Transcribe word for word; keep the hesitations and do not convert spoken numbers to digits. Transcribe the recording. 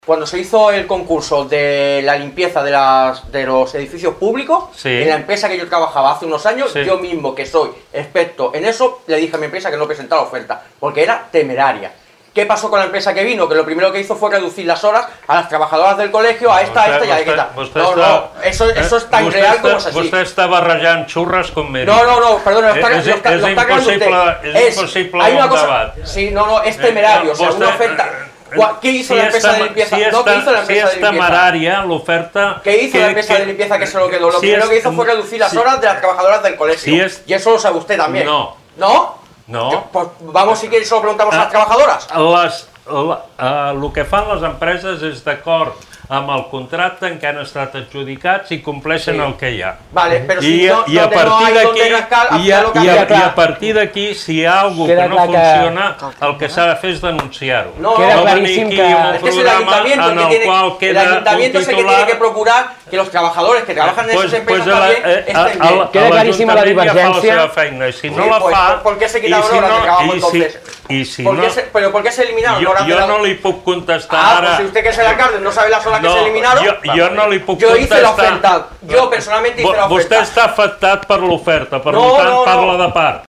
Cuando se hizo el concurso de la limpieza de, las, de los edificios públicos, sí. en la empresa que yo trabajaba hace unos años, sí. yo mismo, que soy experto en eso, le dije a mi empresa que no presentara oferta, porque era temeraria. ¿Qué pasó con la empresa que vino? Que lo primero que hizo fue reducir las horas a las trabajadoras del colegio, a esta, a esta y a esta. No, no, eso, eso es tan real como es así. Vostè està barrejant xurres con merinas. No, no, no, perdón, lo está, es, lo está, es, lo está imposible, es, es imposible hay una un cosa, debat. Sí, no, no, es temerario, o sea, una oferta... ¿Qué hizo si la empresa esta, de limpieza? Si no, ¿qué hizo la empresa si de limpieza? Si es temeraria l'oferta... ¿Qué hizo que, la empresa que, de limpieza que se lo quedó? Lo si primero es, que hizo fue reducir las si, horas de las trabajadoras del colegio. Si es, y eso lo sabe usted también. No. ¿No? No. Pues vamos, si quieres, se lo preguntamos a las trabajadoras. Les, la, uh, el que fan les empreses és d'acord amb el contracte en què han estat adjudicats i compleixen sí. el que hi ha. Vale, pero si I, no, i a partir d'aquí i, a, i, a, i a partir d'aquí si hi ha alguna cosa que no funciona, que... el que s'ha de fer és denunciar-ho. No, queda no, claríssim que... Este es el ayuntamiento, que tiene, el ayuntamiento es el que tiene que procurar que los trabajadores que trabajan en pues, esas empresas pues también eh, estén bien. A, a, queda claríssima la divergència. Ja fa la feina, i si no sí, la pues, fa... ¿por qué se quitaron si horas no, de trabajo entonces? I si ¿Por no, qué se, ¿Pero por qué se eliminaron jo, horas de jo la... no li puc contestar ah, ara... Pues si usted que es el alcalde no sabe las horas no, que se eliminaron... Jo, jo no li puc yo contestar... hice la oferta, yo personalmente hice la oferta. Vostè està afectat per l'oferta, per no, tant no, parla no. de part.